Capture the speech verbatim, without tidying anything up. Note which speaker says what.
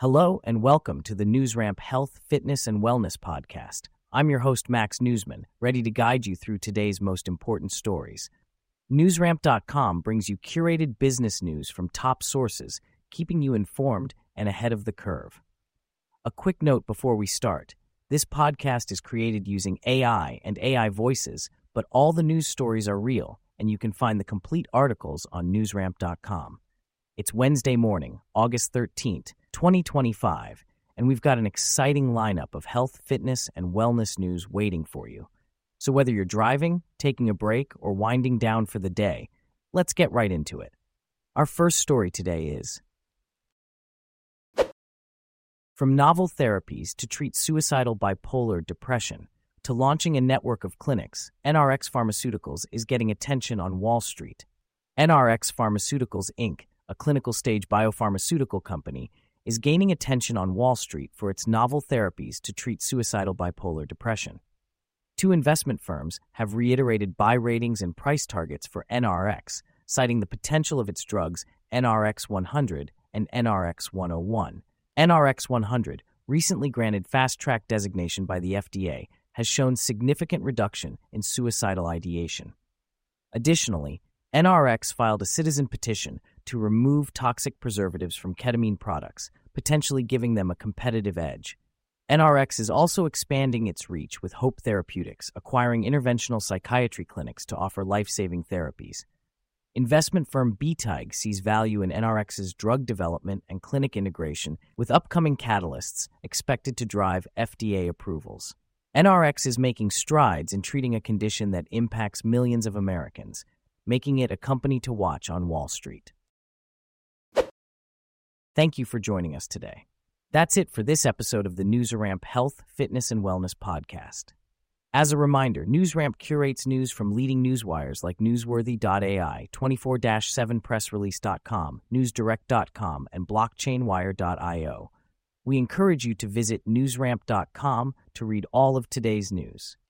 Speaker 1: Hello and welcome to the NewsRamp Health, Fitness, and Wellness podcast. I'm your host, Max Newsman, ready to guide you through today's most important stories. NewsRamp dot com brings you curated business news from top sources, keeping you informed and ahead of the curve. A quick note before we start. This podcast is created using A I and A I voices, but all the news stories are real, and you can find the complete articles on NewsRamp dot com. It's Wednesday morning, August thirteenth, twenty twenty-five, and we've got an exciting lineup of health, fitness, and wellness news waiting for you. So whether you're driving, taking a break, or winding down for the day, let's get right into it. Our first story today is: from novel therapies to treat suicidal bipolar depression, to launching a network of clinics, N R X Pharmaceuticals is getting attention on Wall Street. N R X Pharmaceuticals, Incorporated, a clinical-stage biopharmaceutical company, is gaining attention on Wall Street for its novel therapies to treat suicidal bipolar depression. Two investment firms have reiterated buy ratings and price targets for N R X, citing the potential of its drugs N R X one hundred and N R X one oh one. N R X one hundred, recently granted fast-track designation by the F D A, has shown significant reduction in suicidal ideation. Additionally, N R X filed a citizen petition to remove toxic preservatives from ketamine products, potentially giving them a competitive edge. N R X is also expanding its reach with Hope Therapeutics, acquiring interventional psychiatry clinics to offer life-saving therapies. Investment firm B T I G sees value in N R X's drug development and clinic integration, with upcoming catalysts expected to drive F D A approvals. N R X is making strides in treating a condition that impacts millions of Americans, making it a company to watch on Wall Street. Thank you for joining us today. That's it for this episode of the NewsRamp Health, Fitness, and Wellness podcast. As a reminder, NewsRamp curates news from leading newswires like Newsworthy dot A I, twenty-four seven press release dot com, Newsdirect dot com, and Blockchainwire dot io. We encourage you to visit NewsRamp dot com to read all of today's news.